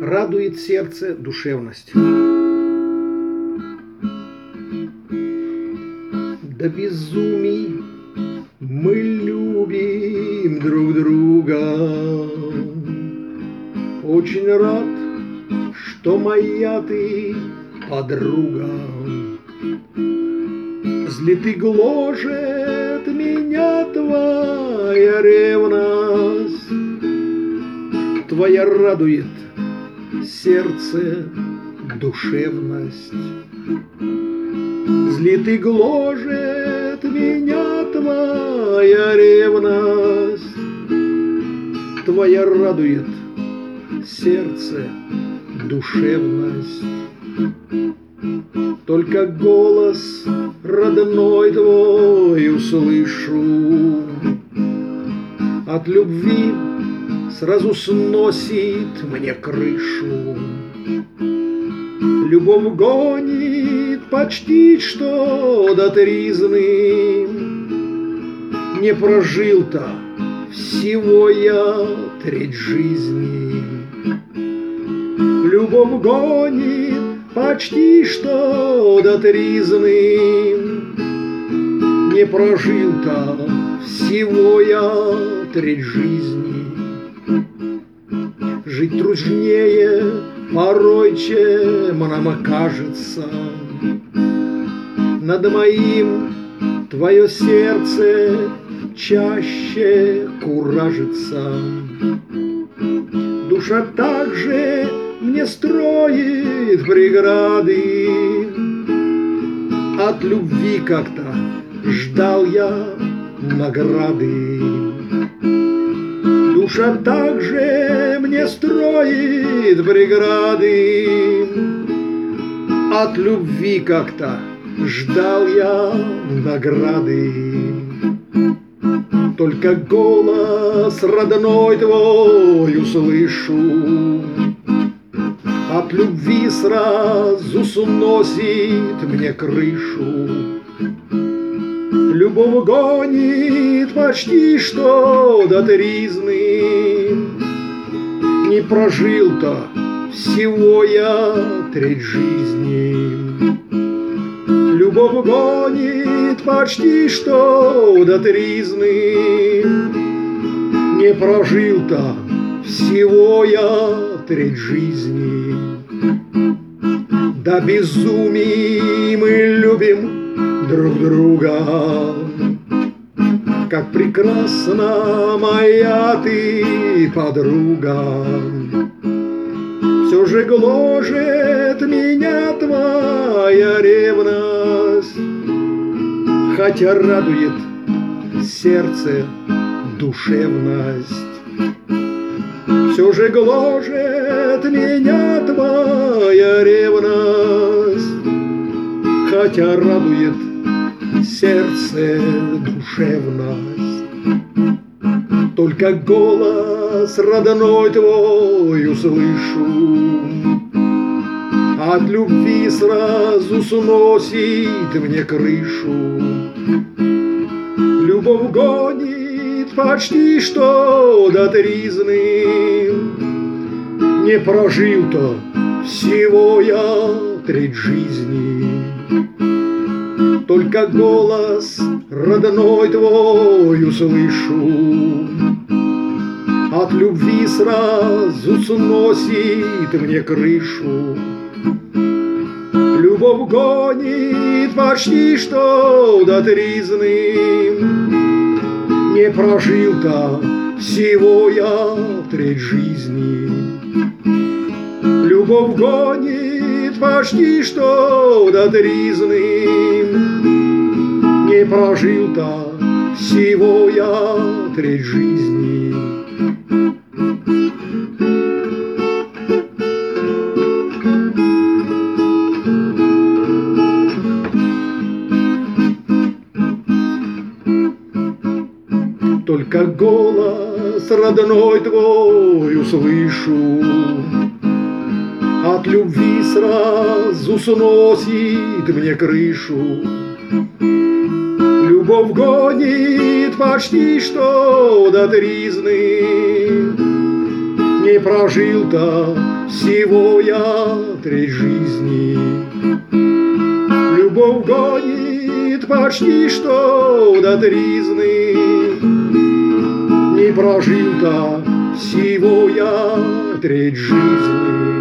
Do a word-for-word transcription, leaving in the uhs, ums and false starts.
радует сердце душевность. До безумий мы любим друг друга. Очень рад, что моя ты подруга. Злит и гложет меня твоя ревность. Твоя радует сердце душевность. Злит и гложет меня твоя ревность. Твоя радует сердце душевность. Только голос родной твой услышу, от любви сразу сносит мне крышу. Любовь гонит почти что до тризны. Не прожил-то всего я треть жизни. Любовь гонит почти что до тризны. Не прожил-то всего я треть жизни. Жить труднее порой, чем нам кажется. Над моим твое сердце чаще куражится. Душа также мне строит преграды. От любви как-то ждал я награды. Душа также мне строит преграды. От любви как-то ждал я награды. Только голос родной твой услышу, от любви сразу сносит мне крышу. Любовь гонит почти что до тризны. Не прожил-то всего я треть жизни. Любовь гонит почти что до тризны. Не прожил-то всего я треть жизни. До безумий мы любим друг друга. Как прекрасна моя ты подруга. Все же гложет меня твоя ревность. Хотя радует сердце душевность. Все же гложет меня твоя ревность. Хотя радует сердце душевность. Только голос родной твой услышу, от любви сразу сносит мне крышу. Любовь гонит почти что до тризны. Не прожил-то всего я треть жизни. Только голос родной твой услышу, от любви сразу сносит мне крышу. Любовь гонит почти что до тризны. Не прожил-то всего я треть жизни. Любовь гонит почти что до тризны. Не прожил-то всего я треть жизни. Только голос родной твой услышу, от любви сразу сносит мне крышу. Любовь гонит почти что до тризны. Не прожил-то всего я треть жизни. Любовь гонит почти что до тризны. Не прожил-то всего я треть жизни.